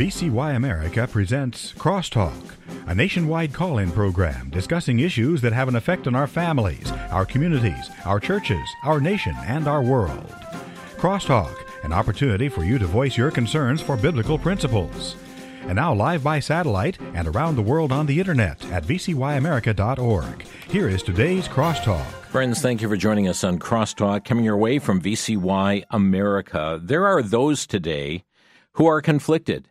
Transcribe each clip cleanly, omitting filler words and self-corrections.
VCY America presents Crosstalk, a nationwide call-in program discussing issues that have an effect on our families, our communities, our churches, our nation, and our world. Crosstalk, an opportunity for you to voice your concerns for biblical principles. And now live by satellite and around the world on the internet at vcyamerica.org. Here is today's Crosstalk. Friends, thank you for joining us on Crosstalk, coming your way from VCY America. There are those today who are conflicted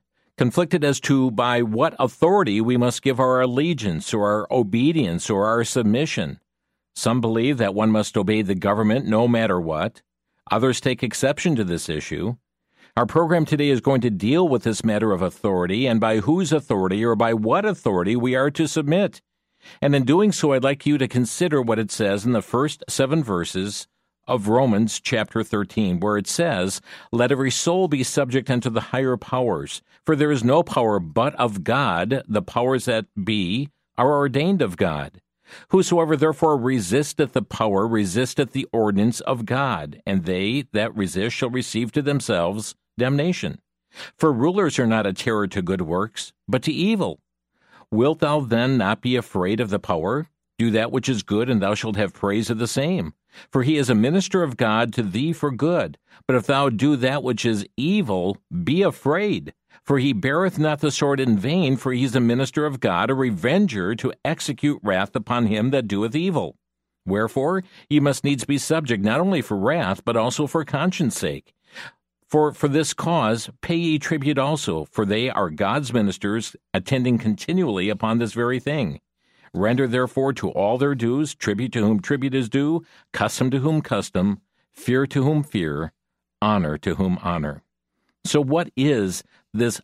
as to by what authority we must give our allegiance or our obedience or our submission. Some believe that one must obey the government no matter what. Others take exception to this issue. Our program today is going to deal with this matter of authority and by whose authority or by what authority we are to submit. And in doing so, I'd like you to consider what it says in the first 7 verses of Romans chapter 13, where it says, "Let every soul be subject unto the higher powers, for there is no power but of God. The powers that be are ordained of God. Whosoever therefore resisteth the power resisteth the ordinance of God, and they that resist shall receive to themselves damnation. For rulers are not a terror to good works, but to evil. Wilt thou then not be afraid of the power? Do that which is good, and thou shalt have praise of the same. For he is a minister of God to thee for good. But if thou do that which is evil, be afraid. For he beareth not the sword in vain, for he is a minister of God, a revenger to execute wrath upon him that doeth evil. Wherefore ye must needs be subject, not only for wrath, but also for conscience sake. For this cause pay ye tribute also, for they are God's ministers, attending continually upon this very thing. Render therefore to all their dues, tribute to whom tribute is due, custom to whom custom, fear to whom fear, honor to whom honor." So what is this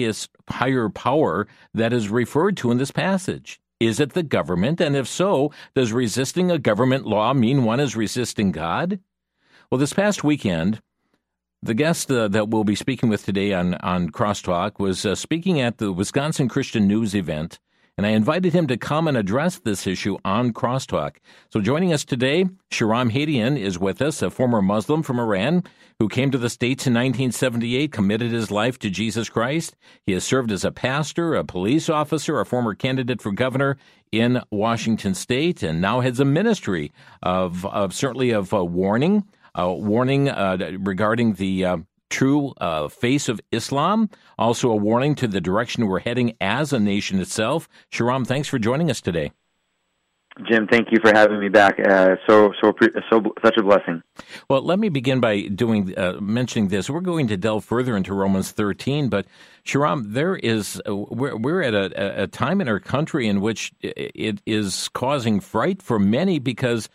higher power that is referred to in this passage? Is it the government? And if so, does resisting a government law mean one is resisting God? Well, this past weekend, the guest that we'll be speaking with today on Crosstalk was speaking at the Wisconsin Christian News event, and I invited him to come and address this issue on Crosstalk. So joining us today, Shahram Hadian is with us, a former Muslim from Iran who came to the States in 1978, committed his life to Jesus Christ. He has served as a pastor, a police officer, a former candidate for governor in Washington State, and now heads a ministry of warning regarding the true face of Islam, also a warning to the direction we're heading as a nation itself. Shahram, thanks for joining us today. Jim, thank you for having me back. Such a blessing. Well, let me begin by mentioning this. We're going to delve further into Romans 13, but Shahram, we're at a time in our country in which it is causing fright for many because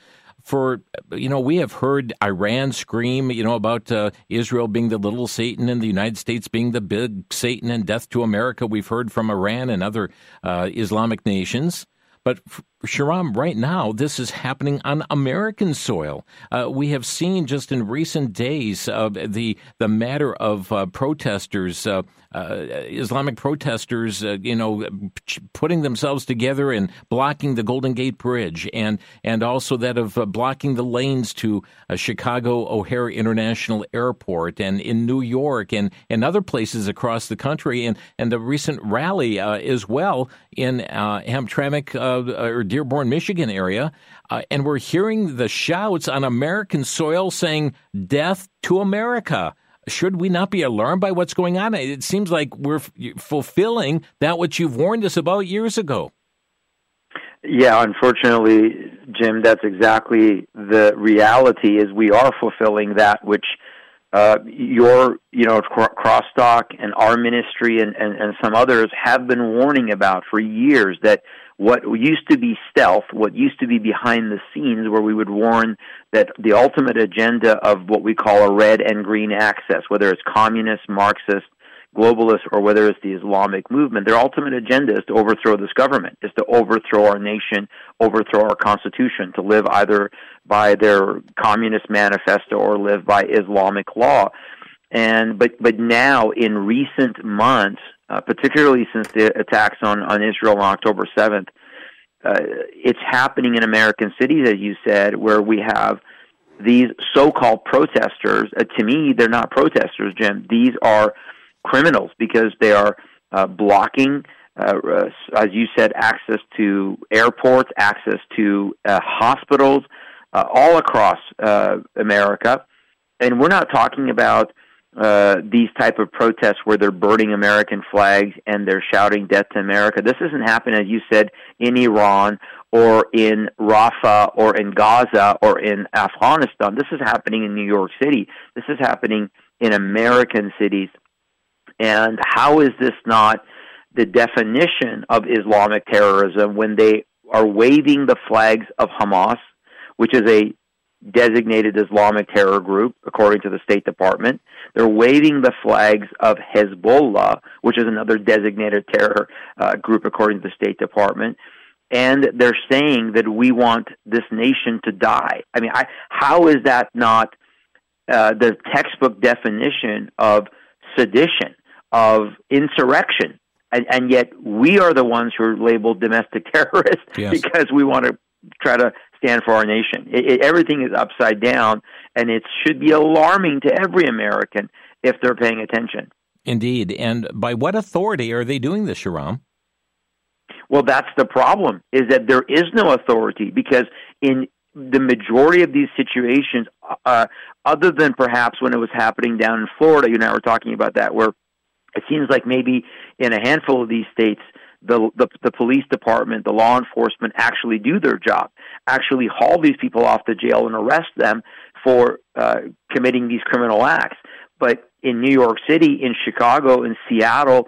we have heard Iran scream, about Israel being the little Satan and the United States being the big Satan and death to America. We've heard from Iran and other Islamic nations. But Shahram, right now, this is happening on American soil. We have seen just in recent days the matter of protesters, Islamic protesters, putting themselves together and blocking the Golden Gate Bridge, and also that of blocking the lanes to Chicago O'Hare International Airport, and in New York and other places across the country, and the recent rally as well in Hamtramck or Dearborn, Michigan area, and we're hearing the shouts on American soil saying, "Death to America." Should we not be alarmed by what's going on? It seems like we're fulfilling that which you've warned us about years ago. Yeah, unfortunately, Jim, that's exactly the reality. Is we are fulfilling that which your Crosstalk and our ministry and some others have been warning about for years, that what used to be stealth, what used to be behind the scenes, where we would warn that the ultimate agenda of what we call a red and green axis, whether it's communist, Marxist, globalist, or whether it's the Islamic movement, their ultimate agenda is to overthrow this government, is to overthrow our nation, overthrow our Constitution, to live either by their communist manifesto or live by Islamic law. But now, in recent months, particularly since the attacks on Israel on October 7th, it's happening in American cities, as you said, where we have these so-called protesters. To me, they're not protesters, Jim. These are criminals because they are blocking, as you said, access to airports, access to hospitals all across America. And we're not talking about these type of protests where they're burning American flags and they're shouting death to America. This isn't happening, as you said, in Iran or in Rafah or in Gaza or in Afghanistan. This is happening in New York City. This is happening in American cities. And how is this not the definition of Islamic terrorism when they are waving the flags of Hamas, which is a designated Islamic terror group, according to the State Department? They're waving the flags of Hezbollah, which is another designated terror group, according to the State Department. And they're saying that we want this nation to die. I mean, how is that not the textbook definition of sedition, of insurrection? And yet we are the ones who are labeled domestic terrorists because we want to try to stand for our nation. Everything is upside down, and it should be alarming to every American if they're paying attention. Indeed. And by what authority are they doing this, Yoram? Well, that's the problem, is that there is no authority, because in the majority of these situations, other than perhaps when it was happening down in Florida, you and I were talking about that, where it seems like maybe in a handful of these states, the police department, the law enforcement actually do their job, actually haul these people off to jail and arrest them for committing these criminal acts. But in New York City, in Chicago, in Seattle,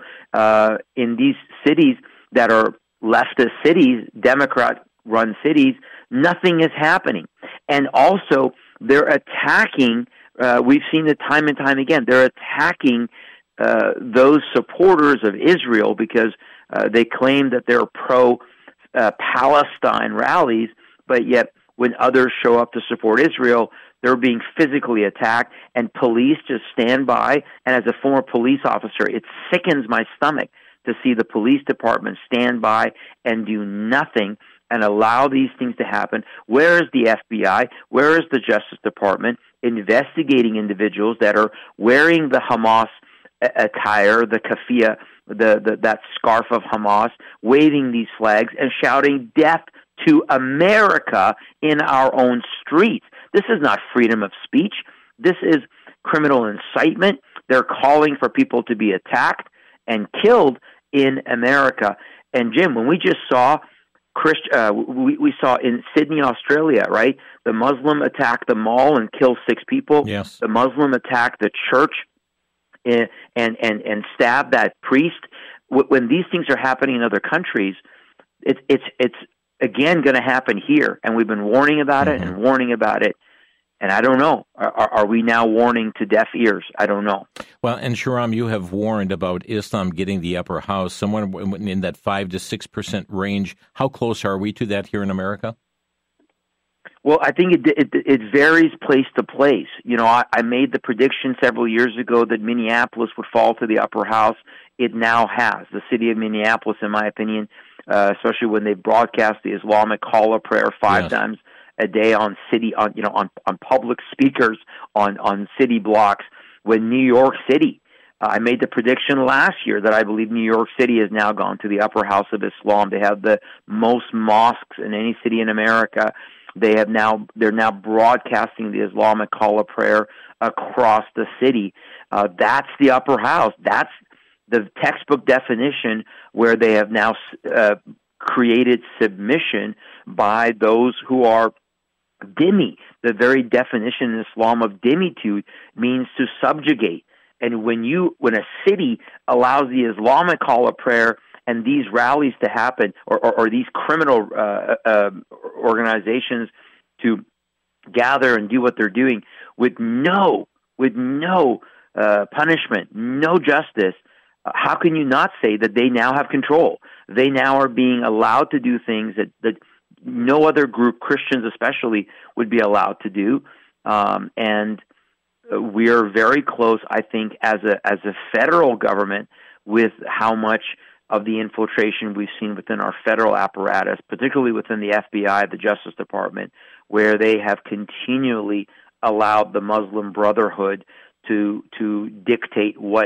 in these cities that are leftist cities, Democrat-run cities, nothing is happening. And also, they're attacking, we've seen it time and time again, they're attacking those supporters of Israel because they claim that they're pro-Palestine rallies, but yet when others show up to support Israel, they're being physically attacked, and police just stand by. And as a former police officer, it sickens my stomach to see the police department stand by and do nothing and allow these things to happen. Where is the FBI? Where is the Justice Department investigating individuals that are wearing the Hamas attire, the keffiyeh, that scarf of Hamas, waving these flags and shouting death to America in our own streets? This is not freedom of speech. This is criminal incitement. They're calling for people to be attacked and killed in America. And Jim, when we just saw we saw in Sydney, Australia, right? The Muslim attacked the mall and killed 6 people. Yes. The Muslim attacked the church and stab that priest. When these things are happening in other countries, it's again going to happen here, and we've been warning about it and warning about it. And I don't know. Are we now warning to deaf ears? I don't know. Well, and Shahram, you have warned about Islam getting the upper house, somewhere in that 5 to 6% range. How close are we to that here in America? Well, I think it varies place to place. You know, I made the prediction several years ago that Minneapolis would fall to the upper house. It now has. The city of Minneapolis, in my opinion, especially when they broadcast the Islamic call of prayer 5 times a day on public speakers on city blocks. When New York City, I made the prediction last year that I believe New York City has now gone to the upper house of Islam. They have the most mosques in any city in America. They're now broadcasting the Islamic call of prayer across the city. That's the upper house. That's the textbook definition where they have now created submission by those who are dhimmi. The very definition in Islam of dhimmitude means to subjugate. And when a city allows the Islamic call of prayer and these rallies to happen, or these criminal organizations to gather and do what they're doing with no punishment, no justice, how can you not say that they now have control? They now are being allowed to do things that no other group, Christians especially, would be allowed to do. And we are very close, I think, as a federal government, with how much of the infiltration we've seen within our federal apparatus, particularly within the FBI, the Justice Department, where they have continually allowed the Muslim Brotherhood to dictate what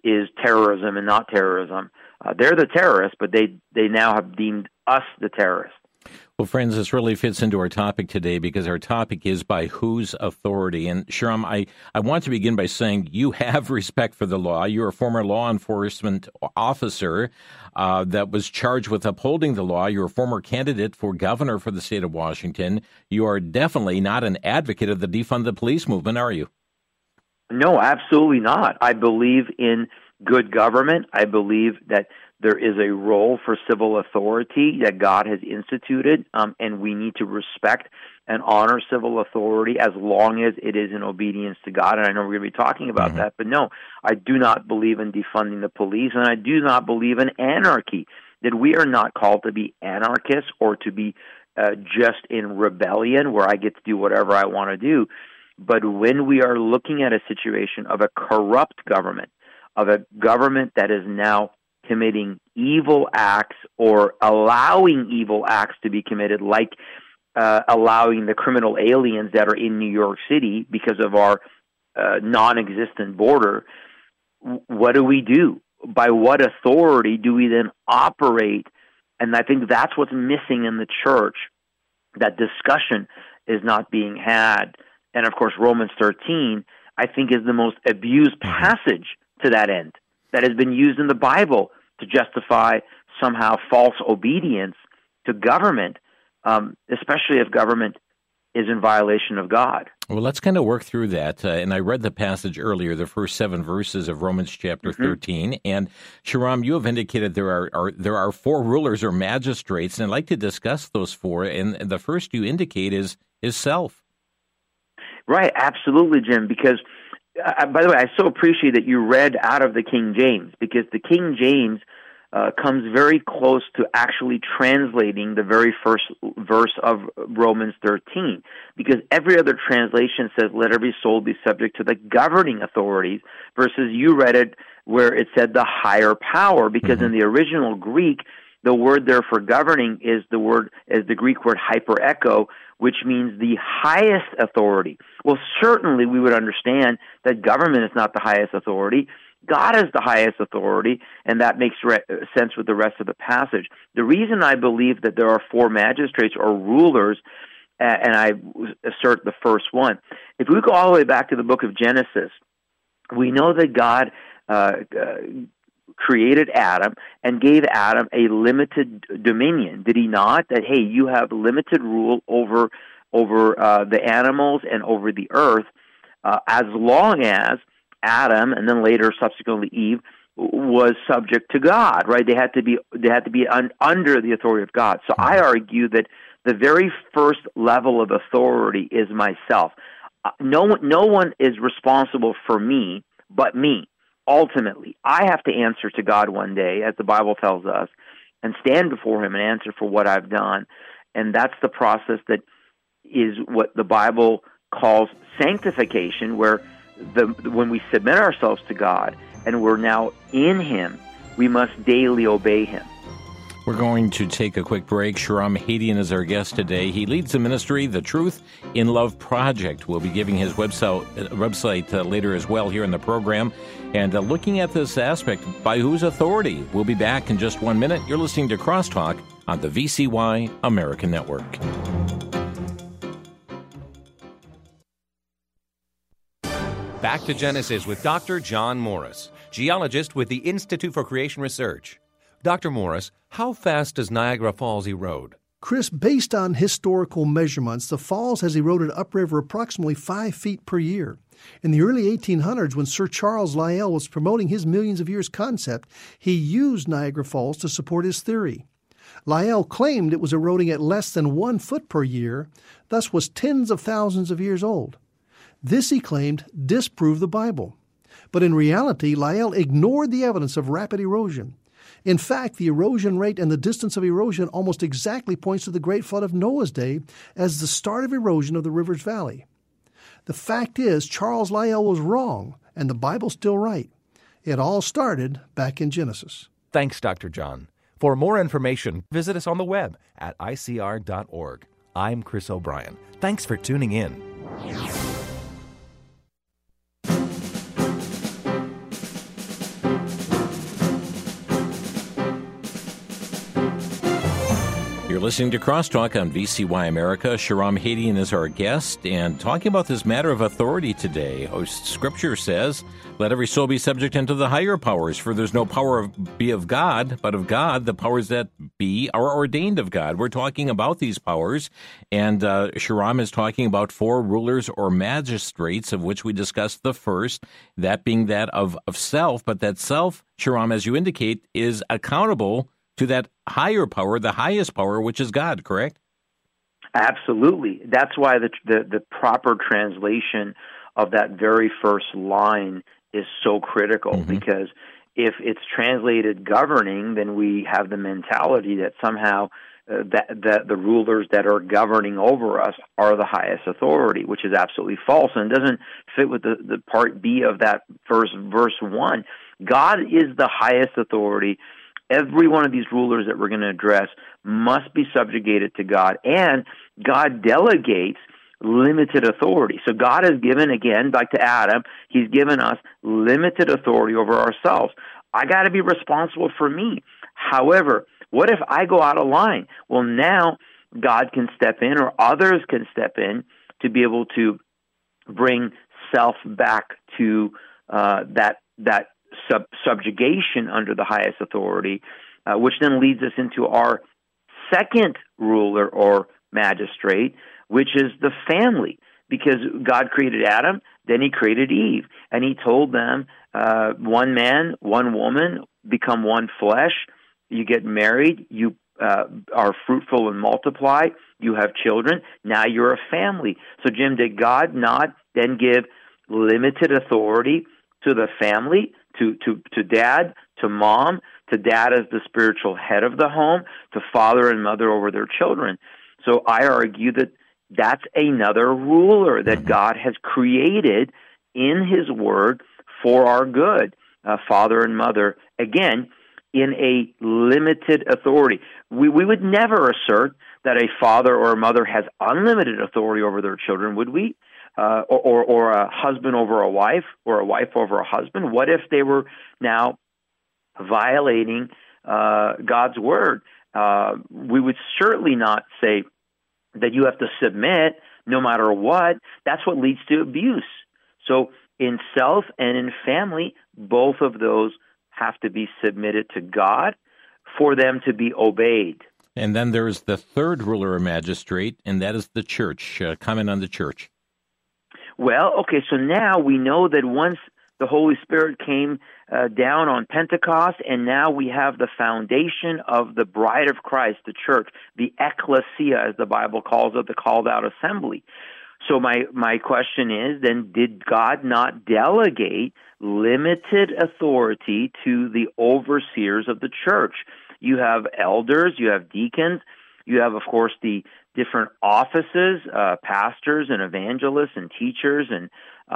is terrorism and not terrorism. They're the terrorists, but they now have deemed us the terrorists. Well, friends, this really fits into our topic today because our topic is by whose authority. And Shahram, I want to begin by saying you have respect for the law. You're a former law enforcement officer that was charged with upholding the law. You're a former candidate for governor for the state of Washington. You are definitely not an advocate of the defund the police movement, are you? No, absolutely not. I believe in good government. I believe that there is a role for civil authority that God has instituted, and we need to respect and honor civil authority as long as it is in obedience to God. And I know we're going to be talking about that, but no, I do not believe in defunding the police, and I do not believe in anarchy, that we are not called to be anarchists or to be just in rebellion where I get to do whatever I want to do. But when we are looking at a situation of a corrupt government, of a government that is now committing evil acts or allowing evil acts to be committed, like allowing the criminal aliens that are in New York City because of our non-existent border, what do we do? By what authority do we then operate? And I think that's what's missing in the church. That discussion is not being had. And, of course, Romans 13, I think, is the most abused passage to that end that has been used in the Bible to justify somehow false obedience to government, especially if government is in violation of God. Well, let's kind of work through that. And I read the passage earlier, the first 7 verses of Romans chapter 13. And Shahram, you have indicated there are 4 rulers or magistrates, and I'd like to discuss those 4. And the first you indicate is self. Right, absolutely, Jim, because, by the way, I so appreciate that you read out of the King James, because the King James comes very close to actually translating the very first verse of Romans 13, because every other translation says, let every soul be subject to the governing authorities, versus you read it where it said the higher power, because in the original Greek, the word there for governing is the Greek word hyperecho, which means the highest authority. Well, certainly we would understand that government is not the highest authority. God is the highest authority, and that makes sense with the rest of the passage. The reason I believe that there are 4 magistrates or rulers, and I assert the first one, if we go all the way back to the book of Genesis, we know that God created Adam and gave Adam a limited dominion. Did he not? That, hey, you have limited rule over the animals and over the earth, as long as Adam and then later subsequently Eve was subject to God, right? They had to be under the authority of God. So I argue that the very first level of authority is myself. No one is responsible for me but me. Ultimately, I have to answer to God one day, as the Bible tells us, and stand before Him and answer for what I've done. And that's the process that is what the Bible calls sanctification, where when we submit ourselves to God and we're now in Him, we must daily obey Him. We're going to take a quick break. Shahram Hadian is our guest today. He leads the ministry, The Truth in Love Project. We'll be giving his website later as well here in the program. And looking at this aspect, by whose authority? We'll be back in just 1 minute. You're listening to Crosstalk on the VCY American Network. Back to Genesis with Dr. John Morris, geologist with the Institute for Creation Research. Dr. Morris, how fast does Niagara Falls erode? Chris, based on historical measurements, the falls has eroded upriver approximately 5 feet per year. In the early 1800s, when Sir Charles Lyell was promoting his millions of years concept, he used Niagara Falls to support his theory. Lyell claimed it was eroding at less than 1 foot per year, thus was tens of thousands of years old. This, he claimed, disproved the Bible. But in reality, Lyell ignored the evidence of rapid erosion. In fact, the erosion rate and the distance of erosion almost exactly points to the Great Flood of Noah's day as the start of erosion of the river's valley. The fact is, Charles Lyell was wrong, and the Bible's still right. It all started back in Genesis. Thanks, Dr. John. For more information, visit us on the web at icr.org. I'm Chris O'Brien. Thanks for tuning in. You're listening to Crosstalk on VCY America. Shahram Hadian is our guest, and talking about this matter of authority today. Scripture says, "Let every soul be subject unto the higher powers, for there's no power be of God, but of God. The powers that be are ordained of God." We're talking about these powers, and Shahram is talking about 4 rulers or magistrates, of which we discussed the first, that being that of self. But that self, Shahram, as you indicate, is accountable to that higher power, the highest power, which is God, correct? Absolutely. That's why the proper translation of that very first line is so critical, because if it's translated governing, then we have the mentality that somehow that the rulers that are governing over us are the highest authority, which is absolutely false and doesn't fit with the part B of that first verse 1. God is the highest authority. Every one of these rulers that we're going to address must be subjugated to God, and God delegates limited authority. So God has given, again, like to Adam, he's given us limited authority over ourselves. I got to be responsible for me. However, what if I go out of line? Well, now God can step in, or others can step in to be able to bring self back to that subjugation under the highest authority, which then leads us into our second ruler or magistrate, which is the family. Because God created Adam, then he created Eve, and he told them, one man, one woman, become one flesh, you get married, you are fruitful and multiply, you have children, now you're a family. So Jim, did God not then give limited authority to the family, to dad, to mom, to dad as the spiritual head of the home, to father and mother over their children? So I argue that that's another ruler that God has created in his word for our good, father and mother, again, in a limited authority. We would never assert that a father or a mother has unlimited authority over their children, would we? Or a husband over a wife, or a wife over a husband? What if they were now violating God's word? We would certainly not say that you have to submit no matter what. That's what leads to abuse. So in self and in family, both of those have to be submitted to God for them to be obeyed. And then there's the third ruler or magistrate, and that is the church. Comment on the church. Well, okay, so now we know that once the Holy Spirit came down on Pentecost, and now we have the foundation of the bride of Christ, the church, the ecclesia, as the Bible calls it, the called out assembly. So my question is, then, did God not delegate limited authority to the overseers of the church? You have elders, you have deacons, you have, of course, the different offices, pastors and evangelists and teachers and,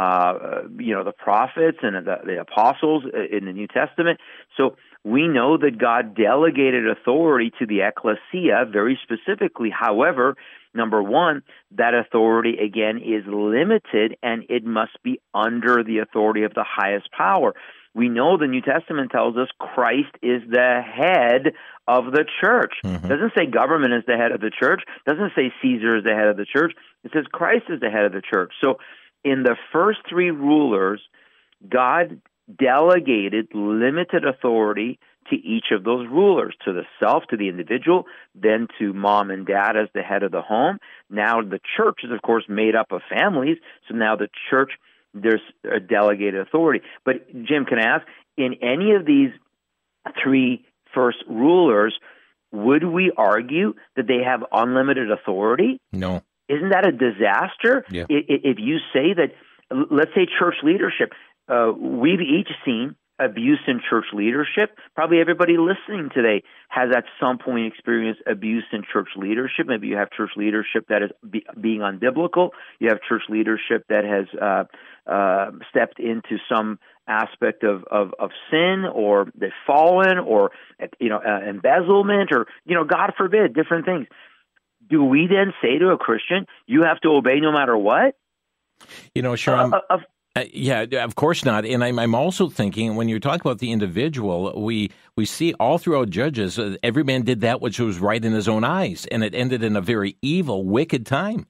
the prophets and the apostles in the New Testament. So we know that God delegated authority to the ecclesia very specifically. However, number one, that authority, again, is limited, and it must be under the authority of the highest power. We know the New Testament tells us Christ is the head of the church. It doesn't say government is the head of the church. It doesn't say Caesar is the head of the church. It says Christ is the head of the church. So in the first 3 rulers, God delegated limited authority to each of those rulers, to the self, to the individual, then to mom and dad as the head of the home. Now the church is, of course, made up of families, so now the church, there's a delegated authority. But, Jim, can I ask, in any of these 3 first rulers, would we argue that they have unlimited authority? No. Isn't that a disaster? Yeah. If you say that, let's say church leadership, we've each seen abuse in church leadership. Probably everybody listening today has at some point experienced abuse in church leadership. Maybe you have church leadership that is being unbiblical. You have church leadership that has stepped into some aspect of sin, or they've fallen, or embezzlement, or God forbid, different things. Do we then say to a Christian, you have to obey no matter what? Shahram, Yeah, of course not. And I'm also thinking, when you're talking about the individual, we see all throughout Judges, every man did that which was right in his own eyes, and it ended in a very evil, wicked time.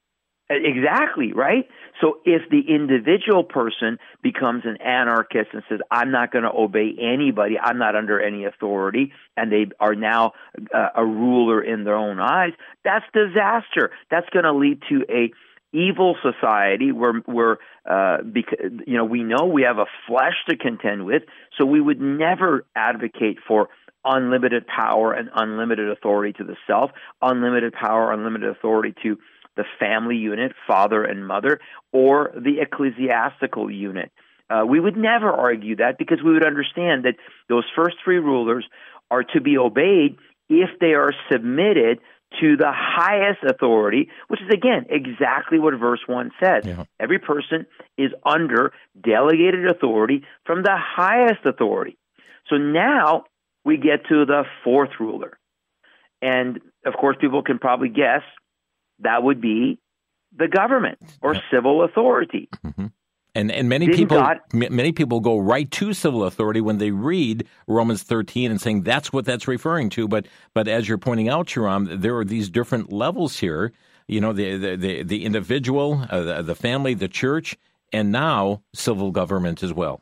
Exactly, right? So if the individual person becomes an anarchist and says, I'm not going to obey anybody, I'm not under any authority, and they are now a ruler in their own eyes, that's disaster. That's going to lead to a evil society where because, we know we have a flesh to contend with, so we would never advocate for unlimited power and unlimited authority to the self, unlimited power, unlimited authority to the family unit, father and mother, or the ecclesiastical unit. We would never argue that, because we would understand that those first three rulers are to be obeyed if they are submitted to the highest authority, which is, again, exactly what verse 1 says. Yeah. Every person is under delegated authority from the highest authority. So now we get to the fourth ruler. And, of course, people can probably guess that would be the government or civil authority. Mm-hmm. And many people go right to civil authority when they read Romans 13 and saying that's what that's referring to. But as you're pointing out, Shahram, there are these different levels here. You know, the individual, the family, the church, and now civil government as well.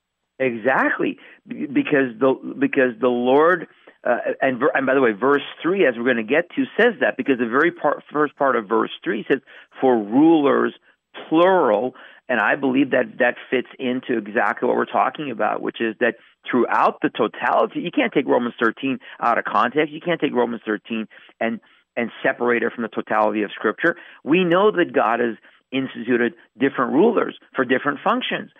Exactly, because the Lord. And by the way, verse 3, as we're going to get to, says that, because the very first part of verse 3 says, for rulers, plural, and I believe that fits into exactly what we're talking about, which is that throughout the totality, you can't take Romans 13 out of context. You can't take Romans 13 and separate it from the totality of Scripture. We know that God has instituted different rulers for different functions.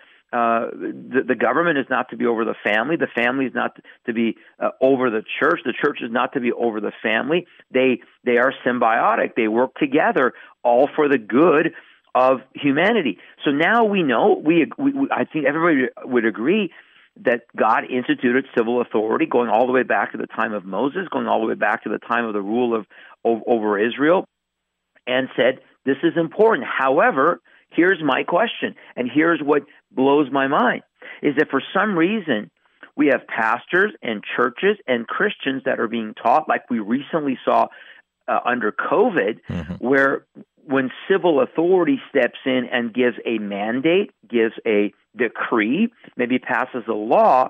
The government is not to be over the family is not to be over the church is not to be over the family. They are symbiotic. They work together, all for the good of humanity. So now we know, I think everybody would agree that God instituted civil authority going all the way back to the time of Moses, going all the way back to the time of the rule over Israel, and said, this is important. However, here's my question, and here's what blows my mind, is that for some reason we have pastors and churches and Christians that are being taught, like we recently saw under COVID, where when civil authority steps in and gives a mandate, gives a decree, maybe passes a law,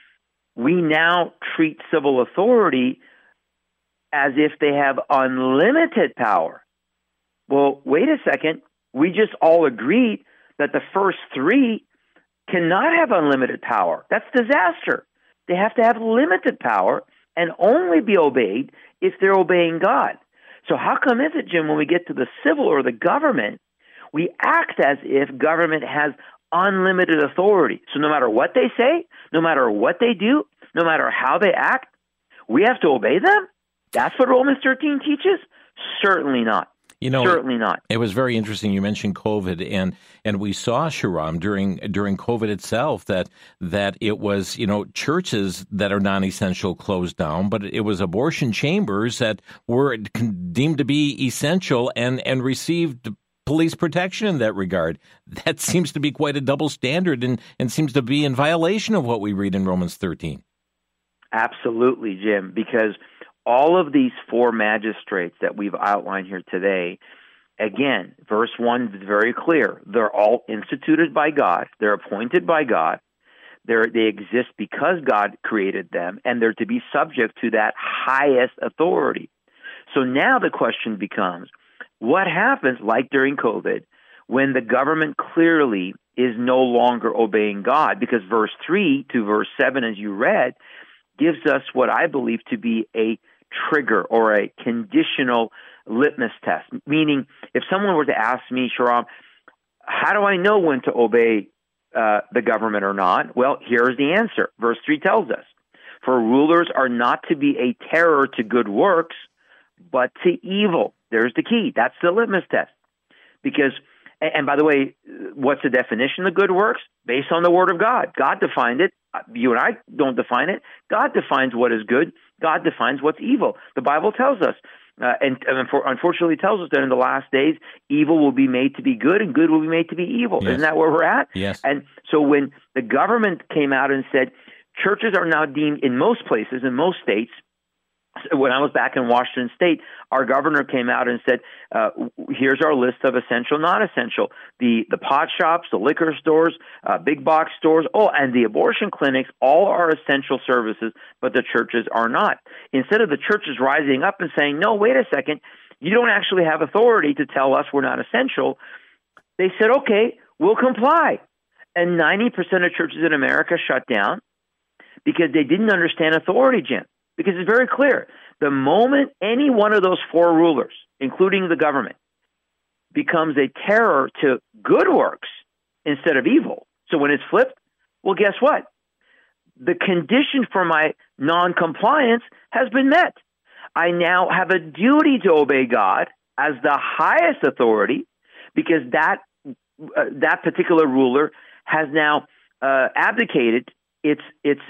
we now treat civil authority as if they have unlimited power. Well, wait a second. We just all agreed that the first three cannot have unlimited power. That's disaster. They have to have limited power and only be obeyed if they're obeying God. So how come is it, Jim, when we get to the civil or the government, we act as if government has unlimited authority? So no matter what they say, no matter what they do, no matter how they act, we have to obey them? That's what Romans 13 teaches? Certainly not. Certainly not. It was very interesting. You mentioned COVID, and we saw, Shahram, during COVID itself that it was, churches that are non-essential closed down, but it was abortion chambers that were deemed to be essential and received police protection in that regard. That seems to be quite a double standard and seems to be in violation of what we read in Romans 13. Absolutely, Jim, because all of these four magistrates that we've outlined here today, again, verse 1 is very clear. They're all instituted by God. They're appointed by God. They exist because God created them, and they're to be subject to that highest authority. So now the question becomes, what happens, like during COVID, when the government clearly is no longer obeying God? Because verse 3 to verse 7, as you read, gives us what I believe to be a trigger or a conditional litmus test. Meaning, if someone were to ask me, Shahram, how do I know when to obey the government or not? Well, here's the answer. Verse 3 tells us, for rulers are not to be a terror to good works, but to evil. There's the key. That's the litmus test. Because, and by the way, what's the definition of good works? Based on the Word of God. God defined it. You and I don't define it. God defines what is good. God defines what's evil. The Bible tells us and unfortunately tells us that in the last days, evil will be made to be good and good will be made to be evil. Yes. Isn't that where we're at? Yes. And so when the government came out and said churches are now deemed, in most places, in most states, when I was back in Washington State, our governor came out and said, here's our list of essential, non-essential. The pot shops, the liquor stores, big box stores, and the abortion clinics, all are essential services, but the churches are not. Instead of the churches rising up and saying, no, wait a second, you don't actually have authority to tell us we're not essential, they said, okay, we'll comply. And 90% of churches in America shut down because they didn't understand authority, Jim. Because it's very clear. The moment any one of those four rulers, including the government, becomes a terror to good works instead of evil, so when it's flipped, well, guess what? The condition for my non-compliance has been met. I now have a duty to obey God as the highest authority because that particular ruler has now abdicated its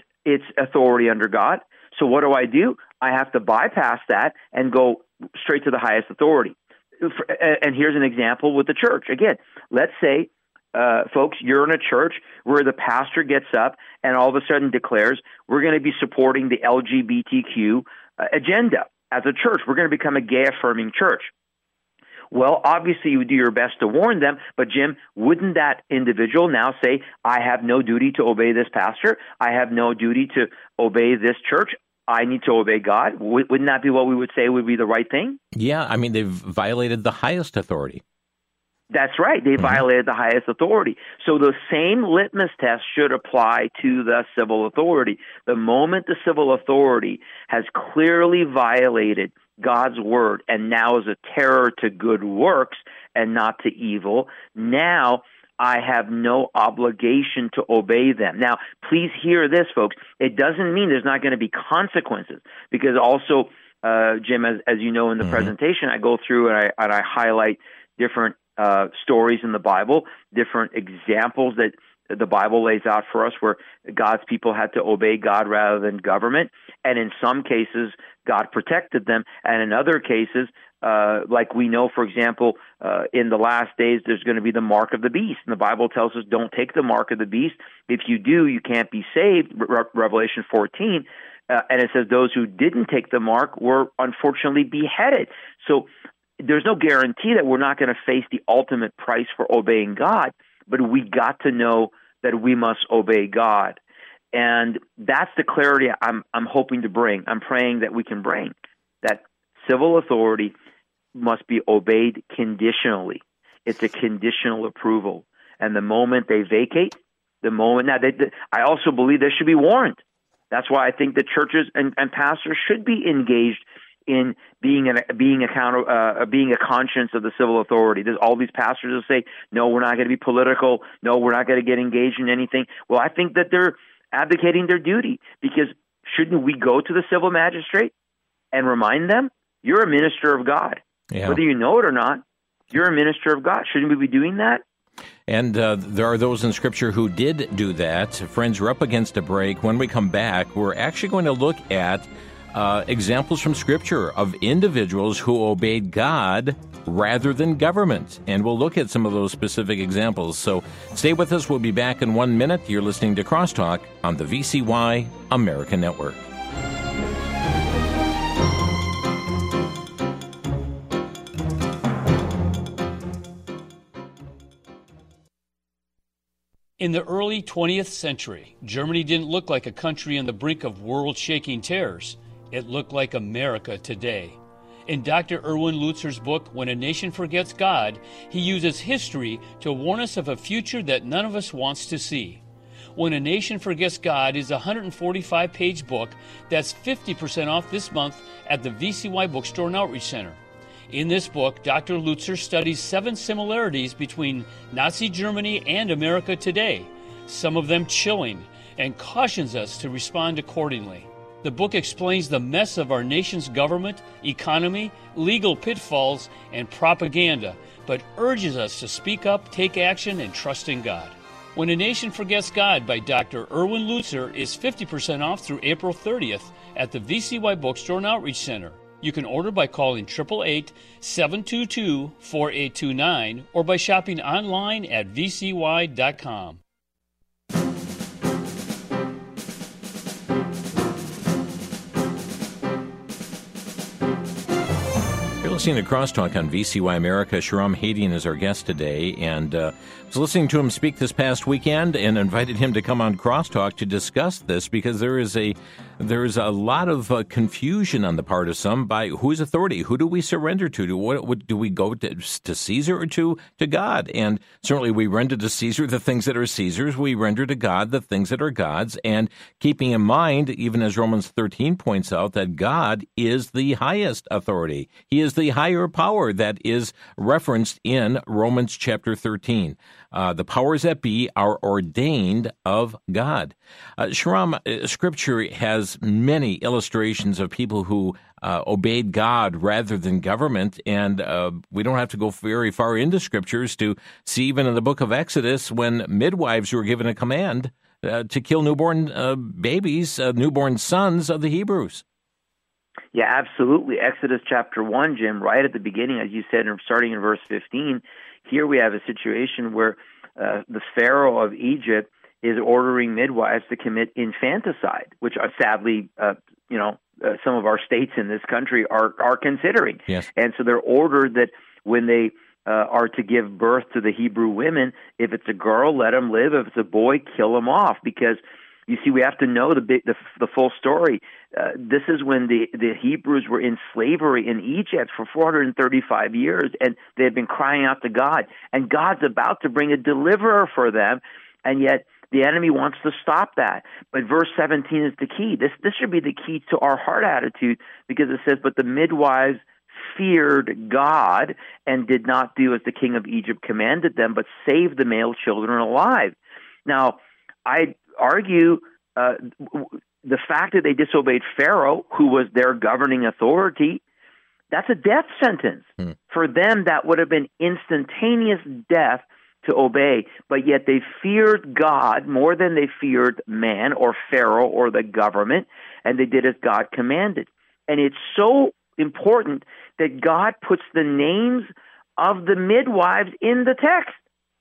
authority under God. So what do? I have to bypass that and go straight to the highest authority. And here's an example with the church. Again, let's say, folks, you're in a church where the pastor gets up and all of a sudden declares, we're going to be supporting the LGBTQ agenda as a church. We're going to become a gay-affirming church. Well, obviously, you would do your best to warn them, but Jim, wouldn't that individual now say, I have no duty to obey this pastor, I have no duty to obey this church, I need to obey God? Wouldn't that be what we would say would be the right thing? Yeah, I mean, they've violated the highest authority. That's right. They violated the highest authority. So the same litmus test should apply to the civil authority. The moment the civil authority has clearly violated God's word and now is a terror to good works and not to evil, now I have no obligation to obey them. Now, please hear this, folks. It doesn't mean there's not going to be consequences, because also, Jim, as you know in the presentation, I go through and I highlight different stories in the Bible, different examples that the Bible lays out for us where God's people had to obey God rather than government. And in some cases, God protected them. And in other cases, like we know, for example, in the last days, there's going to be the mark of the beast. And the Bible tells us, don't take the mark of the beast. If you do, you can't be saved, Revelation 14. And it says those who didn't take the mark were unfortunately beheaded. So there's no guarantee that we're not going to face the ultimate price for obeying God, but we got to know that we must obey God. And that's the clarity I'm hoping to bring. I'm praying that we can bring, that civil authority must be obeyed conditionally. It's a conditional approval. And the moment they vacate, I also believe they should be warned. That's why I think that churches and pastors should be engaged in being a conscience of the civil authority. There's all these pastors who say, no, we're not going to be political. No, we're not going to get engaged in anything. Well, I think that they're abdicating their duty, because shouldn't we go to the civil magistrate and remind them, you're a minister of God. Yeah. Whether you know it or not, you're a minister of God. Shouldn't we be doing that? And there are those in Scripture who did do that. Friends, we're up against a break. When we come back, we're actually going to look at examples from Scripture of individuals who obeyed God rather than government. And we'll look at some of those specific examples. So stay with us. We'll be back in 1 minute. You're listening to Crosstalk on the VCY America Network. In the early 20th century, Germany didn't look like a country on the brink of world-shaking terrors. It looked like America today. In Dr. Erwin Lutzer's book, When a Nation Forgets God, he uses history to warn us of a future that none of us wants to see. When a Nation Forgets God is a 145-page book that's 50% off this month at the VCY Bookstore and Outreach Center. In this book, Dr. Lutzer studies 7 similarities between Nazi Germany and America today, some of them chilling, and cautions us to respond accordingly. The book explains the mess of our nation's government, economy, legal pitfalls, and propaganda, but urges us to speak up, take action, and trust in God. When a Nation Forgets God by Dr. Erwin Lutzer is 50% off through April 30th at the VCY Bookstore and Outreach Center. You can order by calling 888-722-4829 or by shopping online at vcy.com. You're listening to Crosstalk on VCY America. Shahram Hadian is our guest today, and I was listening to him speak this past weekend and invited him to come on Crosstalk to discuss this because there is a lot of confusion on the part of some by whose authority, who do we surrender to? What do we go to Caesar or to God? And certainly we render to Caesar the things that are Caesar's. We render to God the things that are God's. And keeping in mind, even as Romans 13 points out, that God is the highest authority. He is the higher power that is referenced in Romans chapter 13. The powers that be are ordained of God. Shahram, Scripture has many illustrations of people who obeyed God rather than government, and we don't have to go very far into Scriptures to see even in the book of Exodus when midwives were given a command to kill newborn babies, newborn sons of the Hebrews. Yeah, absolutely. Exodus chapter 1, Jim, right at the beginning, as you said, starting in verse 15, here we have a situation where the Pharaoh of Egypt is ordering midwives to commit infanticide, which sadly, some of our states in this country are considering. Yes. And so they're ordered that when they are to give birth to the Hebrew women, if it's a girl, let them live. If it's a boy, kill them off. Because you see, we have to know the full story. This is when the Hebrews were in slavery in Egypt for 435 years, and they had been crying out to God. And God's about to bring a deliverer for them, and yet the enemy wants to stop that. But verse 17 is the key. This should be the key to our heart attitude, because it says, "But the midwives feared God and did not do as the king of Egypt commanded them, but saved the male children alive." Now, I argue the fact that they disobeyed Pharaoh, who was their governing authority, that's a death sentence. For them, that would have been instantaneous death to obey, but yet they feared God more than they feared man or Pharaoh or the government, and they did as God commanded. And it's so important that God puts the names of the midwives in the text.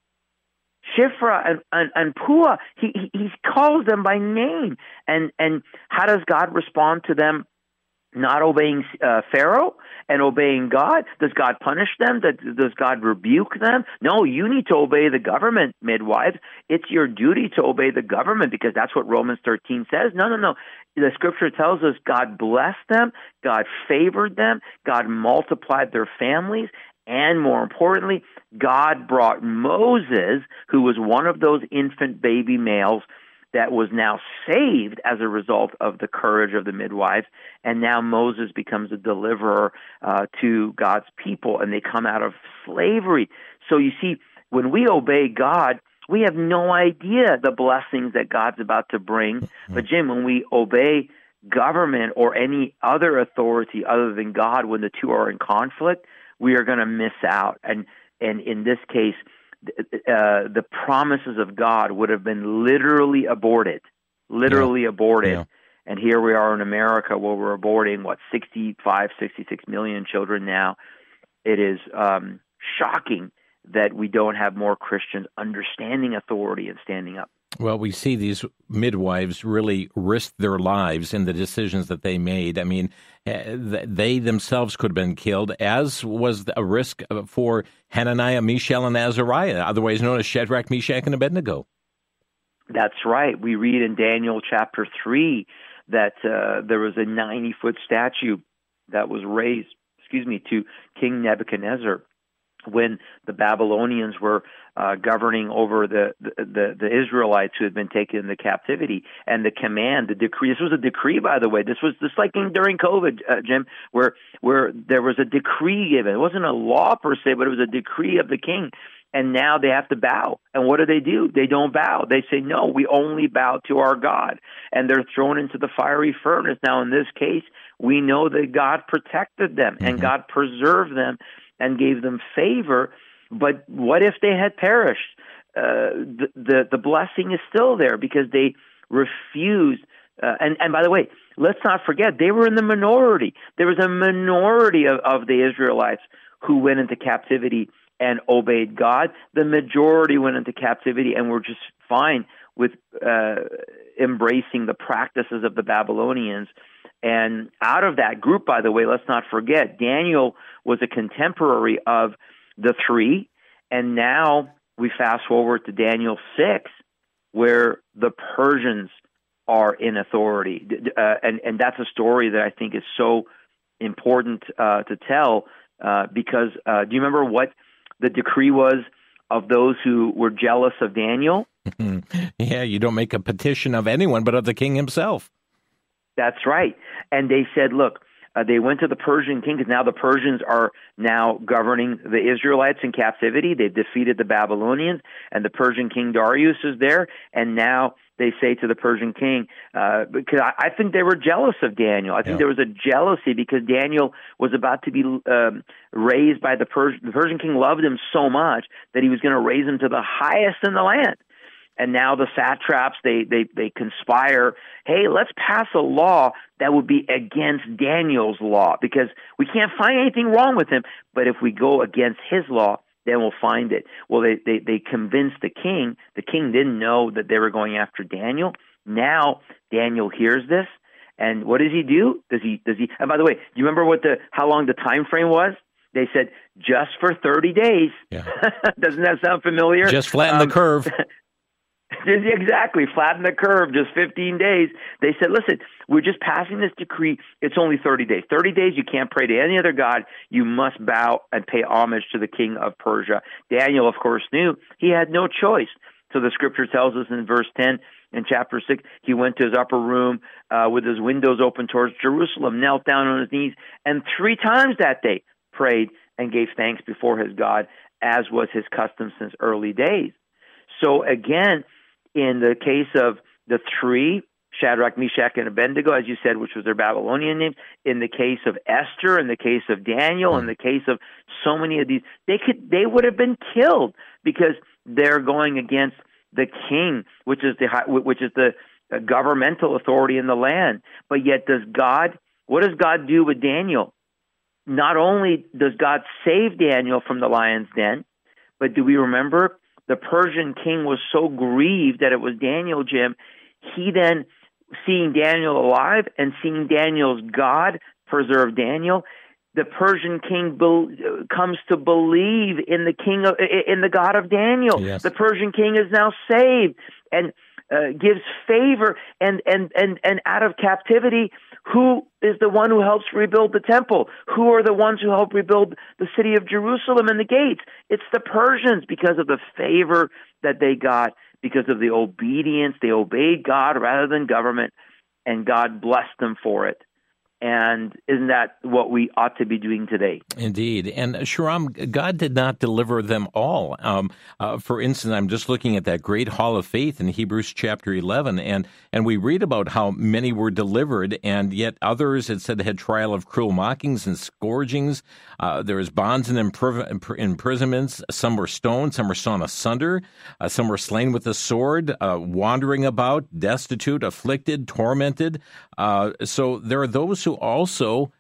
Shiphrah and Puah, he calls them by name. And how does God respond to them not obeying Pharaoh and obeying God? Does God punish them? Does God rebuke them? No, you need to obey the government, midwives. It's your duty to obey the government, because that's what Romans 13 says. No. The Scripture tells us God blessed them, God favored them, God multiplied their families, and more importantly, God brought Moses, who was one of those infant baby males that was now saved as a result of the courage of the midwives, and now Moses becomes a deliverer to God's people, and they come out of slavery. So you see, when we obey God, we have no idea the blessings that God's about to bring. But Jim, when we obey government or any other authority other than God, when the two are in conflict, we are going to miss out. And in this case, the promises of God would have been literally aborted. Yeah. And here we are in America, where we're aborting, 65, 66 million children now. It is shocking that we don't have more Christians understanding authority and standing up. Well, we see these midwives really risk their lives in the decisions that they made. I mean, they themselves could have been killed, as was a risk for Hananiah, Mishael, and Azariah, otherwise known as Shadrach, Meshach, and Abednego. That's right. We read in Daniel chapter 3 that there was a 90-foot statue that was raised, to King Nebuchadnezzar when the Babylonians were governing over the Israelites who had been taken into captivity. And the command, the decree, this was a decree, by the way. This was just like during COVID, Jim, where there was a decree given. It wasn't a law per se, but it was a decree of the king. And now they have to bow. And what do? They don't bow. They say, no, we only bow to our God. And they're thrown into the fiery furnace. Now, in this case, we know that God protected them and God preserved them and gave them favor. But what if they had perished? The blessing is still there because they refused. And by the way, let's not forget, they were in the minority. There was a minority of the Israelites who went into captivity and obeyed God. The majority went into captivity and were just fine with embracing the practices of the Babylonians. And out of that group, by the way, let's not forget, Daniel was a contemporary of the three. And now we fast forward to Daniel 6, where the Persians are in authority. And that's a story that I think is so important to tell because do you remember what the decree was of those who were jealous of Daniel? Yeah, you don't make a petition of anyone but of the king himself. That's right. And they said, look, they went to the Persian king, because now the Persians are now governing the Israelites in captivity. They defeated the Babylonians, and the Persian king Darius is there. And now they say to the Persian king, because I think they were jealous of Daniel. I think there was a jealousy because Daniel was about to be raised by the Persian. The Persian king loved him so much that he was going to raise him to the highest in the land. And now the satraps, they conspire, hey, let's pass a law that would be against Daniel's law, because we can't find anything wrong with him, but if we go against his law, then we'll find it. Well, they convinced the king. The king didn't know that they were going after Daniel. Now Daniel hears this, and what does he do? Does he? And by the way, do you remember how long the time frame was? They said just for 30 days. Yeah. Doesn't that sound familiar? Just flatten the curve. Exactly, flatten the curve, just 15 days. They said, listen, we're just passing this decree. It's only 30 days. 30 days, you can't pray to any other god. You must bow and pay homage to the king of Persia. Daniel, of course, knew he had no choice. So the scripture tells us in verse 10 in chapter 6, he went to his upper room with his windows open towards Jerusalem, knelt down on his knees, and 3 times that day prayed and gave thanks before his God, as was his custom since early days. So again, in the case of the 3, Shadrach, Meshach, and Abednego, as you said, which was their Babylonian names, in the case of Esther, in the case of Daniel, in the case of so many of these, they would have been killed because they're going against the king, which is the governmental authority in the land. But yet, what does God do with Daniel? Not only does God save Daniel from the lion's den, but do we remember? The Persian king was so grieved that it was Daniel, Jim. He then, seeing Daniel alive and seeing Daniel's God preserve Daniel, the Persian king comes to believe in the God of Daniel. Yes. The Persian king is now saved and gives favor. And out of captivity, who is the one who helps rebuild the temple? Who are the ones who help rebuild the city of Jerusalem and the gates? It's the Persians, because of the favor that they got, because of the obedience. They obeyed God rather than government, and God blessed them for it. And isn't that what we ought to be doing today? Indeed. And Shahram, God did not deliver them all. For instance, I'm just looking at that great hall of faith in Hebrews chapter 11, and we read about how many were delivered, and yet others, it said, had trial of cruel mockings and scourgings. There was bonds and imprisonments. Some were stoned, some were sawn asunder, some were slain with the sword, wandering about, destitute, afflicted, tormented. So there are those who also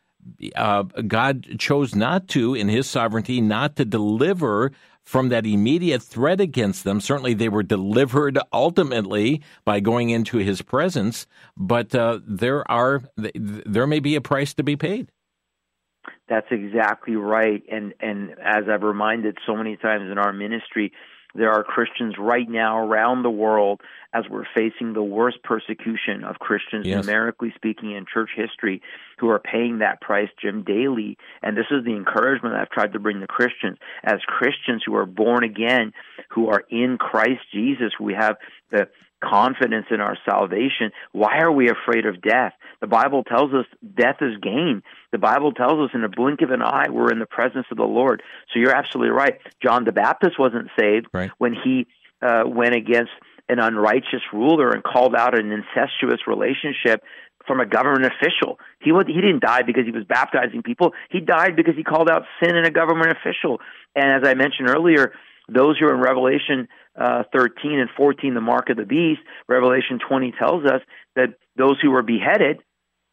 God chose not to, in his sovereignty, not to deliver from that immediate threat against them. Certainly they were delivered ultimately by going into his presence, but there may be a price to be paid. That's exactly right. And as I've reminded so many times in our ministry, there are Christians right now around the world, as we're facing the worst persecution of Christians, numerically speaking, in church history, who are paying that price, Jim, daily. And this is the encouragement I've tried to bring to Christians. As Christians who are born again, who are in Christ Jesus, we have the confidence in our salvation. Why are we afraid of death? The Bible tells us death is gain. The Bible tells us in a blink of an eye we're in the presence of the Lord. So you're absolutely right. John the Baptist wasn't saved when he went against an unrighteous ruler and called out an incestuous relationship from a government official. He didn't die because he was baptizing people. He died because he called out sin in a government official. And as I mentioned earlier, those who are in Revelation 13 and 14, the mark of the beast, Revelation 20 tells us that those who were beheaded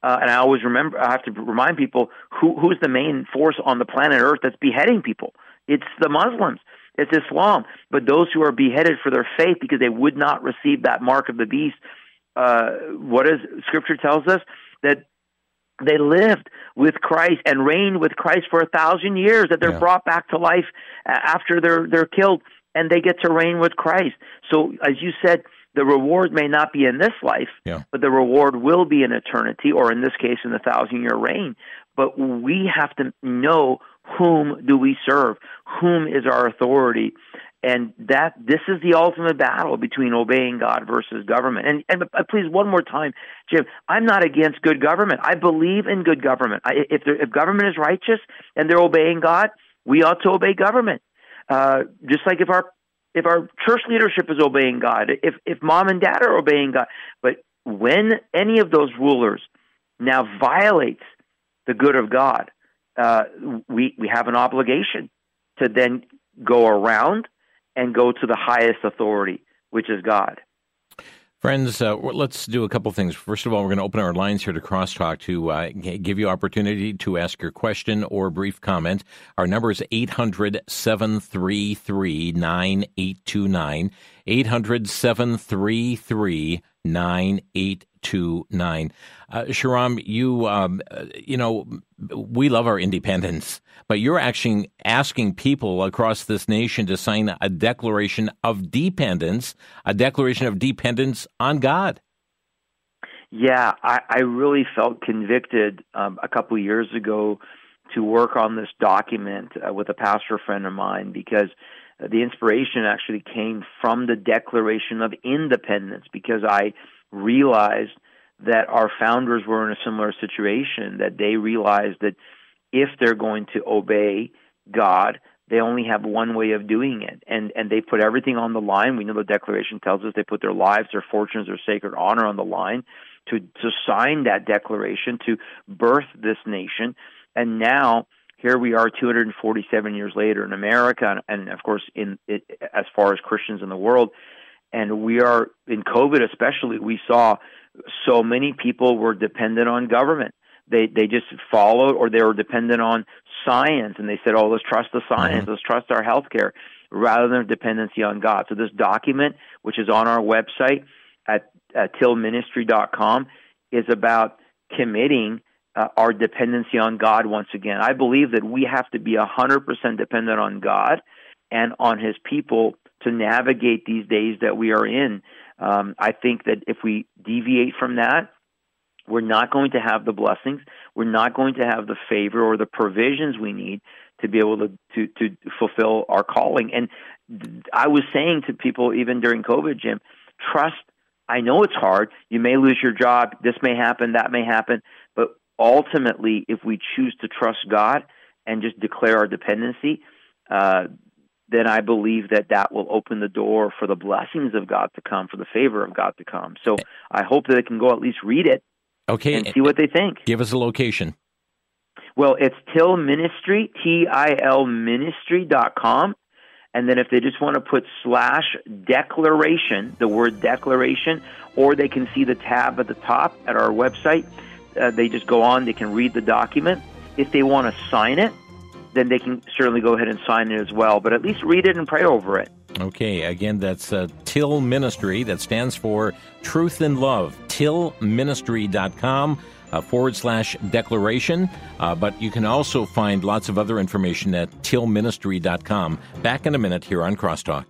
and I have to remind people who's the main force on the planet Earth that's beheading people. It's the Muslims. It's Islam. But those who are beheaded for their faith because they would not receive that mark of the beast, what is Scripture tells us? That they lived with Christ and reigned with Christ for 1,000 years, that they're brought back to life after they're killed, and they get to reign with Christ. So, as you said, the reward may not be in this life, but the reward will be in eternity, or in this case, in the 1,000-year reign. But we have to know, whom do we serve? Whom is our authority? And this is the ultimate battle between obeying God versus government. And please, one more time, Jim, I'm not against good government. I believe in good government. If government is righteous and they're obeying God, we ought to obey government. Just like if our church leadership is obeying God, if mom and dad are obeying God. But when any of those rulers now violates the good of God, we have an obligation to then go around and go to the highest authority, which is God. Friends, let's do a couple things. First of all, we're going to open our lines here to Crosstalk to give you opportunity to ask your question or brief comment. Our number is 800-733-9829, 800-733-9829. Shahram, we love our independence, but you're actually asking people across this nation to sign a declaration of dependence on God. Yeah, I really felt convicted a couple years ago to work on this document with a pastor friend of mine, because the inspiration actually came from the Declaration of Independence, because I realized that our founders were in a similar situation, that they realized that if they're going to obey God, they only have one way of doing it. And they put everything on the line. We know the Declaration tells us they put their lives, their fortunes, their sacred honor on the line to sign that declaration, to birth this nation. And now, here we are 247 years later in America, and of course, as far as Christians in the world. And we are, in COVID especially, we saw so many people were dependent on government. They just followed, or they were dependent on science, and they said, let's trust the science, let's trust our healthcare, rather than dependency on God. So this document, which is on our website at tillministry.com, is about committing our dependency on God once again. I believe that we have to be 100% dependent on God and on His people to navigate these days that we are in. I think that if we deviate from that, we're not going to have the blessings. We're not going to have the favor or the provisions we need to be able to fulfill our calling. And I was saying to people, even during COVID, Jim, trust. I know it's hard. You may lose your job. This may happen. That may happen. But ultimately, if we choose to trust God and just declare our dependency, then I believe that will open the door for the blessings of God to come, for the favor of God to come. So I hope that they can go at least read it and see what they think. Give us a location. Well, it's Till Ministry, TIL Ministry.com. And then if they just want to put /declaration, the word declaration, or they can see the tab at the top at our website, they just go on, they can read the document. If they want to sign it, then they can certainly go ahead and sign it as well. But at least read it and pray over it. Okay, again, that's Till Ministry. That stands for Truth in Love. TillMinistry.com /declaration. But you can also find lots of other information at TillMinistry.com. Back in a minute here on Crosstalk.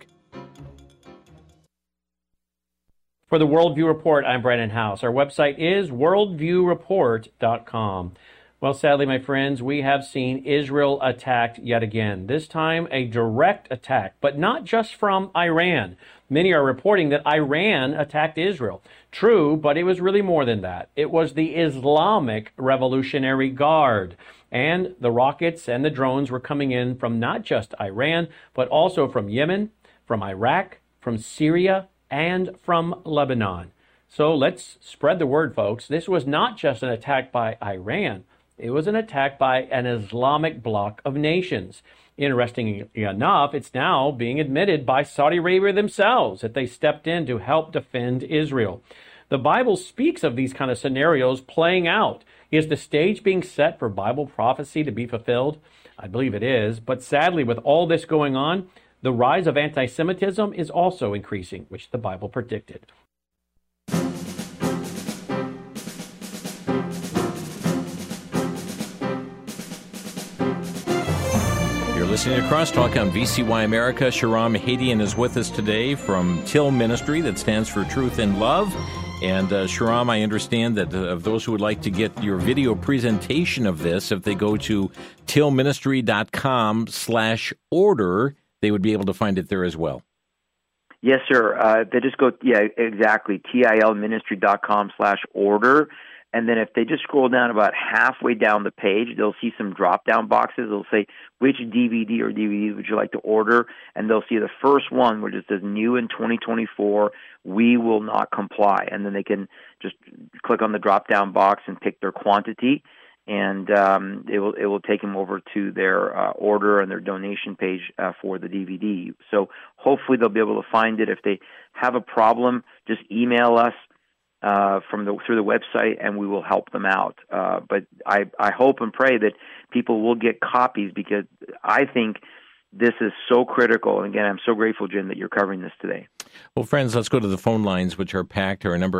For the Worldview Report, I'm Brandon House. Our website is worldviewreport.com. Well, sadly, my friends, we have seen Israel attacked yet again. This time, a direct attack, but not just from Iran. Many are reporting that Iran attacked Israel. True, but it was really more than that. It was the Islamic Revolutionary Guard. And the rockets and the drones were coming in from not just Iran, but also from Yemen, from Iraq, from Syria, and from Lebanon. So let's spread the word, folks. This was not just an attack by Iran. It was an attack by an Islamic bloc of nations. Interestingly enough, it's now being admitted by Saudi Arabia themselves that they stepped in to help defend Israel. The Bible speaks of these kind of scenarios playing out. Is the stage being set for Bible prophecy to be fulfilled? I believe it is. But sadly, with all this going on, the rise of anti-Semitism is also increasing, which the Bible predicted. You're listening to Crosstalk on VCY America. Shahram Hadian is with us today from Till Ministry, that stands for Truth in Love. And Shahram, I understand that of those who would like to get your video presentation of this, if they go to tillministry.com/order, they would be able to find it there as well. Yes, sir. They just go, exactly, tilministry.com/order. And then if they just scroll down about halfway down the page, they'll see some drop-down boxes. They'll say, which DVD or DVDs would you like to order? And they'll see the first one, which it says, new in 2024, we will not comply. And then they can just click on the drop-down box and pick their quantity. And it will take them over to their order and their donation page for the DVD. So hopefully they'll be able to find it. If they have a problem, just email us through the website, and we will help them out. But I hope and pray that people will get copies, because I think this is so critical. And again, I'm so grateful, Jim, that you're covering this today. Well, friends, let's go to the phone lines, which are packed. Our number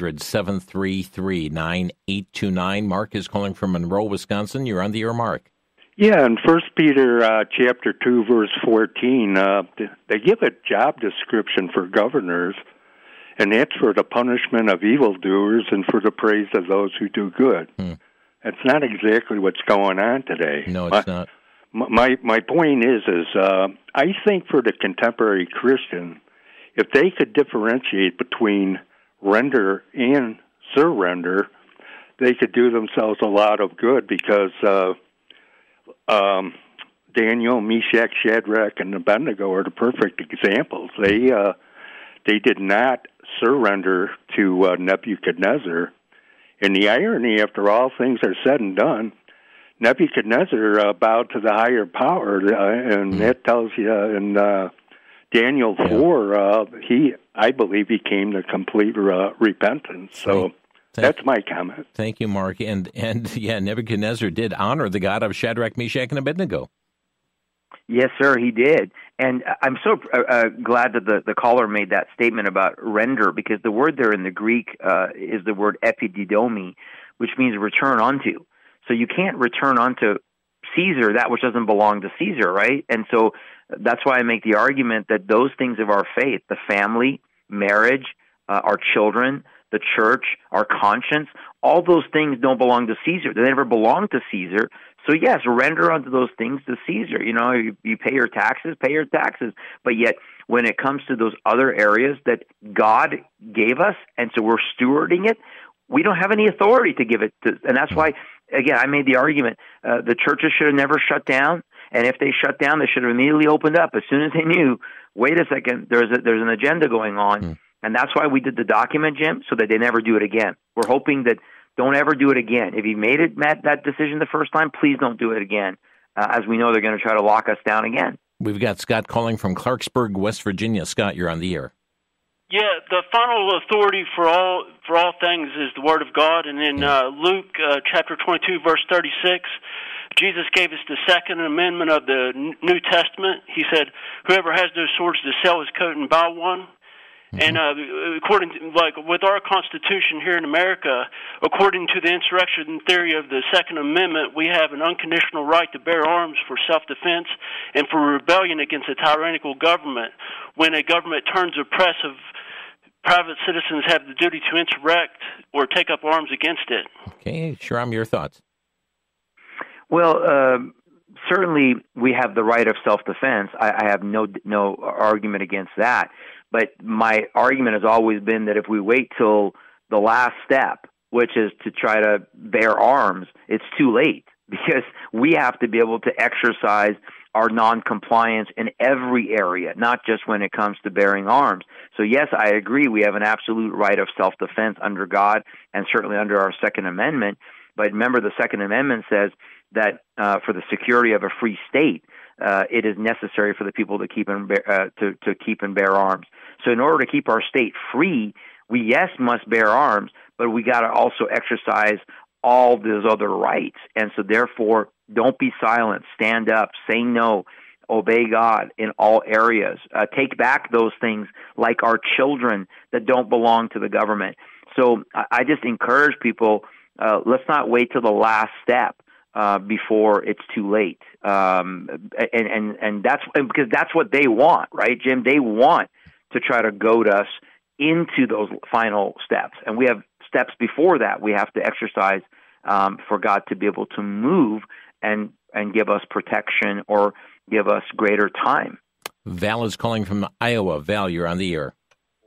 800-733-9829. Mark is calling from Monroe, Wisconsin. You're on the air, Mark. Yeah, in 1 Peter chapter 2, verse 14, they give a job description for governors, and that's for the punishment of evildoers and for the praise of those who do good. That's not exactly what's going on today. No, it's not. My point is I think for the contemporary Christian, if they could differentiate between render and surrender, they could do themselves a lot of good, because Daniel, Meshach, Shadrach, and Abednego are the perfect examples. They did not surrender to Nebuchadnezzar. And the irony, after all things are said and done, Nebuchadnezzar bowed to the higher power, and that tells you in Daniel 4, I believe he came to complete repentance. So that's my comment. Thank you, Mark. And Nebuchadnezzar did honor the God of Shadrach, Meshach, and Abednego. Yes, sir, he did. And I'm so glad that the caller made that statement about render, because the word there in the Greek is the word epididomi, which means return unto. So you can't return unto Caesar that which doesn't belong to Caesar, right? And so that's why I make the argument that those things of our faith, the family, marriage, our children, the church, our conscience, all those things don't belong to Caesar. They never belong to Caesar. So yes, render unto those things to Caesar. You know, you pay your taxes, But yet, when it comes to those other areas that God gave us, and so we're stewarding it, we don't have any authority to give it to. And that's why, again, I made the argument, the churches should have never shut down. And if they shut down, they should have immediately opened up as soon as they knew, wait a second, there's an agenda going on. And that's why we did the document, Jim, so that they never do it again. We're hoping that don't ever do it again. If you made that decision the first time, please don't do it again, as we know they're going to try to lock us down again. We've got Scott calling from Clarksburg, West Virginia. Scott, you're on the air. Yeah, the final authority for all things is the Word of God. And in Luke chapter 22, verse 36, Jesus gave us the Second Amendment of the New Testament. He said, whoever has no swords to sell his coat and buy one. And according to, with our Constitution here in America, according to the insurrection theory of the Second Amendment, we have an unconditional right to bear arms for self-defense and for rebellion against a tyrannical government. When a government turns oppressive, private citizens have the duty to insurrect or take up arms against it. Okay, Shahram, your thoughts? Well, certainly we have the right of self-defense. I have no argument against that. But my argument has always been that if we wait till the last step, which is to try to bear arms, it's too late, because we have to be able to exercise our non-compliance in every area, not just when it comes to bearing arms. So yes, I agree, we have an absolute right of self-defense under God and certainly under our Second Amendment. But remember, the Second Amendment says that for the security of a free state, it is necessary for the people to keep and bear arms. So in order to keep our state free, we, yes, must bear arms, but we got to also exercise all those other rights. And so therefore, don't be silent. Stand up. Say no. Obey God in all areas. Take back those things like our children that don't belong to the government. So I just encourage people, let's not wait till the last step before it's too late. And that's because that's what they want, right, Jim? They want to try to goad us into those final steps. And we have steps before that we have to exercise for God to be able to move and give us protection or give us greater time. Val is calling from Iowa. Val, you're on the air.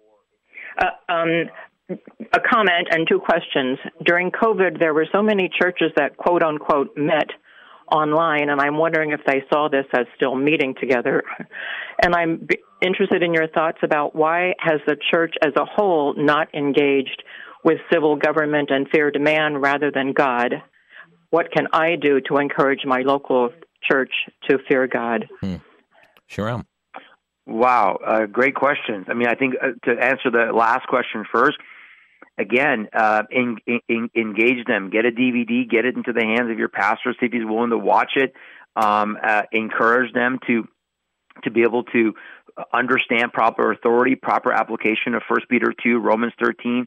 A comment and two questions. During COVID, there were so many churches that, quote unquote, met online, and I'm wondering if they saw this as still meeting together. And I'm interested in your thoughts about why has the church as a whole not engaged with civil government and fair demand rather than God? What can I do to encourage my local church to fear God? Sure. Wow, great questions. I mean, I think to answer the last question first, again, engage them. Get a DVD, get it into the hands of your pastor, see if he's willing to watch it. Encourage them to be able to understand proper authority, proper application of 1 Peter 2, Romans 13.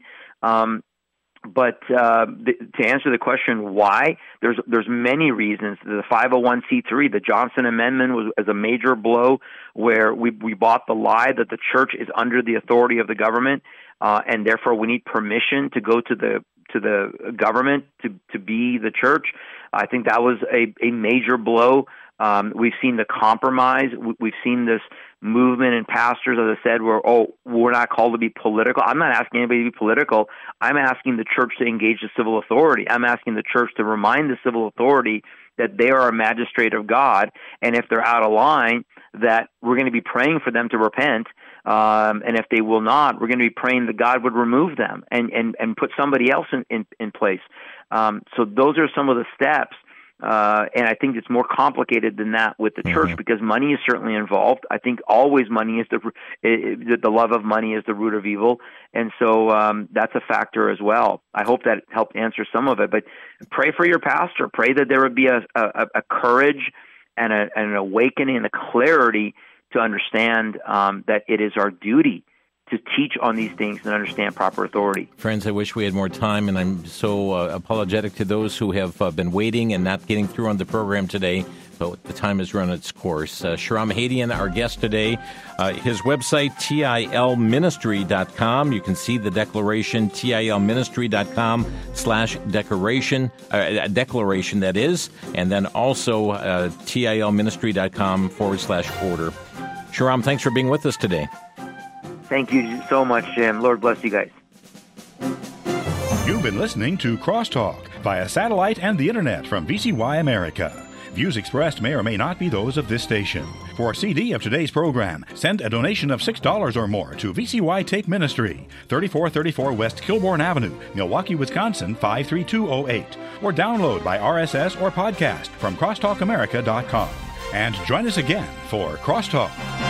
But to answer the question why, there's many reasons. The 501c3, the Johnson Amendment was as a major blow where we bought the lie that the church is under the authority of the government, and therefore we need permission to go to the government to be the church. I think that was a major blow. We've seen the compromise. We've seen this movement in pastors, as I said, where, we're not called to be political. I'm not asking anybody to be political. I'm asking the church to engage the civil authority. I'm asking the church to remind the civil authority that they are a magistrate of God, and if they're out of line, that we're going to be praying for them to repent, and if they will not, we're going to be praying that God would remove them and put somebody else in place. So those are some of the steps. And I think it's more complicated than that with the church because money is certainly involved. I think always money is the love of money is the root of evil. And so that's a factor as well. I hope that helped answer some of it. But pray for your pastor. Pray that there would be a courage and an awakening and a clarity to understand that it is our duty to teach on these things and understand proper authority. Friends, I wish we had more time, and I'm so apologetic to those who have been waiting and not getting through on the program today, but the time has run its course. Shahram Hadian, our guest today, his website, tilministry.com. You can see the declaration, tilministry.com/declaration, that is, and then also tilministry.com/order. Shahram, thanks for being with us today. Thank you so much, Jim. Lord bless you guys. You've been listening to Crosstalk via satellite and the internet from VCY America. Views expressed may or may not be those of this station. For a CD of today's program, send a donation of $6 or more to VCY Tape Ministry, 3434 West Kilbourne Avenue, Milwaukee, Wisconsin, 53208, or download by RSS or podcast from crosstalkamerica.com. And join us again for Crosstalk.